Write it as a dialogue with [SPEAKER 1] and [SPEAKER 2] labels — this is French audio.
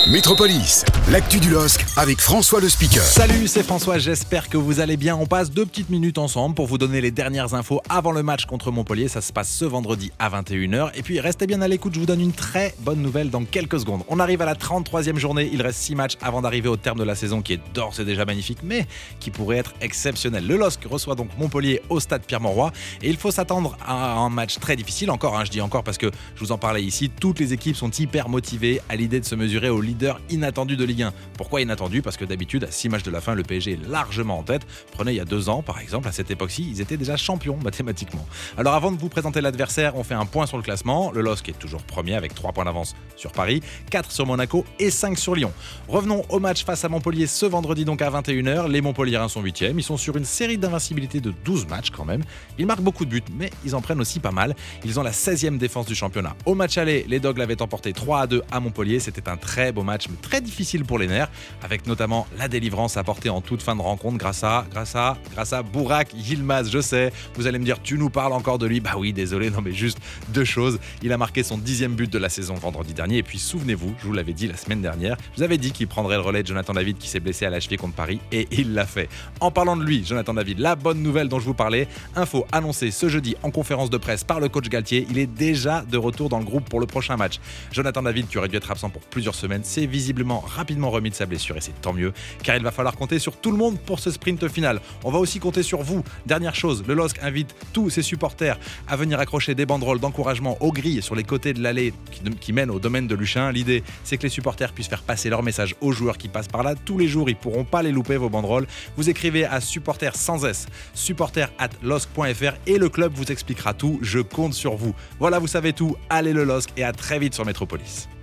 [SPEAKER 1] Métropolis, l'actu du LOSC avec François le speaker.
[SPEAKER 2] Salut, c'est François, j'espère que vous allez bien. On passe 2 petites minutes ensemble pour vous donner les dernières infos avant le match contre Montpellier. Ça se passe ce vendredi à 21h. Et puis restez bien à l'écoute, je vous donne une très bonne nouvelle dans quelques secondes. On arrive à la 33e journée, il reste 6 matchs avant d'arriver au terme de la saison qui est d'ores et déjà magnifique, mais qui pourrait être exceptionnel. Le LOSC reçoit donc Montpellier au stade Pierre-Mauroy et il faut s'attendre à un match très difficile. Encore, je dis encore parce que je vous en parlais ici, toutes les équipes sont hyper motivées à l'idée de se mesurer au leader inattendu de Ligue 1. Pourquoi inattendu ? Parce que d'habitude, à 6 matchs de la fin, le PSG est largement en tête. Prenez il y a 2 ans, par exemple, à cette époque-ci, ils étaient déjà champions mathématiquement. Alors avant de vous présenter l'adversaire, on fait un point sur le classement. Le LOSC est toujours premier avec 3 points d'avance sur Paris, 4 sur Monaco et 5 sur Lyon. Revenons au match face à Montpellier ce vendredi donc à 21h. Les Montpelliérains sont 8e. Ils sont sur une série d'invincibilité de 12 matchs quand même. Ils marquent beaucoup de buts, mais ils en prennent aussi pas mal. Ils ont la 16e défense du championnat. Au match aller, les Dogs l'avaient emporté 3-2 à Montpellier. C'était un très beau match, mais très difficile pour les nerfs, avec notamment la délivrance apportée en toute fin de rencontre grâce à Burak Yilmaz. Je sais, vous allez me dire, tu nous parles encore de lui. Bah oui, désolé, non mais juste 2 choses. Il a marqué son 10e but de la saison vendredi dernier, et puis souvenez-vous, je vous l'avais dit la semaine dernière, je vous avais dit qu'il prendrait le relais de Jonathan David qui s'est blessé à la cheville contre Paris, et il l'a fait. En parlant de lui, Jonathan David, la bonne nouvelle dont je vous parlais, info annoncée ce jeudi en conférence de presse par le coach Galtier, il est déjà de retour dans le groupe pour le prochain match. Jonathan David, qui aurait dû être absent pour plusieurs semaines, s'est visiblement rapidement remis de sa blessure, et c'est tant mieux, car il va falloir compter sur tout le monde pour ce sprint final. On va aussi compter sur vous. Dernière chose, le LOSC invite tous ses supporters à venir accrocher des banderoles d'encouragement aux grilles sur les côtés de l'allée qui mène au domaine de Luchin. L'idée, c'est que les supporters puissent faire passer leur message aux joueurs qui passent par là tous les jours. Ils pourront pas les louper, vos banderoles. Vous écrivez à supporters sans S, supporters@losc.fr, et le club vous expliquera tout. Je compte sur vous. Voilà, vous savez tout. Allez le LOSC, et à très vite sur Métropolis.